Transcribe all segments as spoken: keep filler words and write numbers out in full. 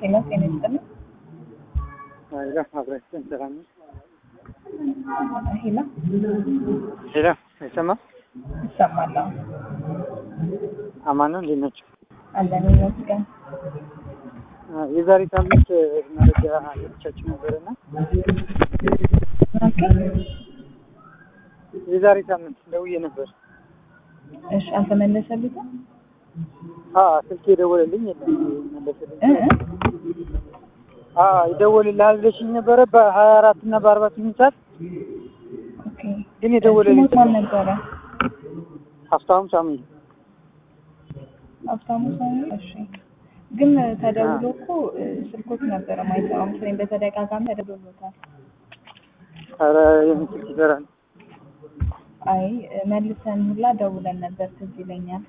ጤና ጤና ይስጥልኝ። ሄሎ አብራችን ሰላም ነው። ሄሎ ሄሎ ይሰማ ይሰማል? አማን ነው። እንዴት ናችሁ? አለን ይመስገን። የዛሬ ሳምንት መረጃ ልቻችሁ ነበርና ኦኬ። የዛሬ ሳምንት ደውዬ ነበር። እሺ አልተመለሰልኝም? አዎ ስልክ የደወለልኝ የለም መለሰልኝ። እ አዎ ይደወልልሃል ብለሽኝ ነበረ በሀያ አራት እና በአርባ ስምንት ሰዓት። ኦኬ ግን የደወለልኝ ማን ነበረ? ሀብታሙ ሳሙኤል። ሀብታሙ ሳሙኤል። እሺ ግን ተደውሎ እኮ ስልኮት ነበረ ማይሰራም ስለኝ በተደጋጋሚ ተደውሎታል። ኧረ የምን ስልክ ይሰራል? አይ መልሰን ሁላ ደውለን ነበር ትዝ ይለኛል።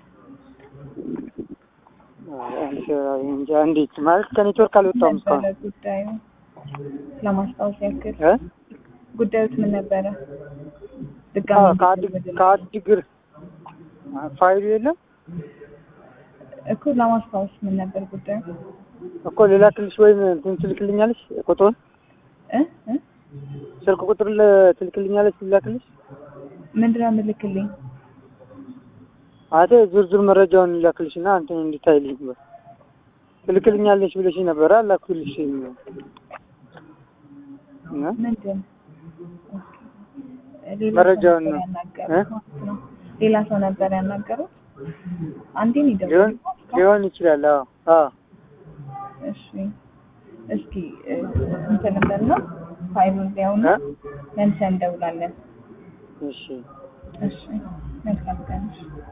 እንጃ እንዴት ማለት ከኔትወርክ አልወጣሁም እስካሁን። ጉዳዩ ለማስታወስ ያክል እ ጉዳዩት ምን ነበረ? አዎ ድጋሚ ከአዲግ ከአዲግር ፋይሉ የለም እኮ ለማስታወስ ምን ነበር ጉዳዩ? እኮ ሌላ ክልሽ ወይም እንትን ትልክልኛለሽ ቁጥሩን እ እ ስልክ ቁጥር ትልክልኛለሽ ላክልሽ? ምንድነው የምልክልኝ? አደ ዝርዝር መረጃውን ላክልሽና አንተ እንድታይልኝ ነው። ትልክልኛለሽ ብለሽ ነበር አላክልሽ ነው። ምንድን መረጃውን ነው እ ሌላ ሰው ነበር ያናገሩት? አንዴ ነው ሊሆን ሊሆን ይችላል። አዎ አዎ እሺ እስኪ እንትን እንደና ፋይሉን ሊያውና መልሰን እንደውላለን። እሺ እሺ መልካም ቀን።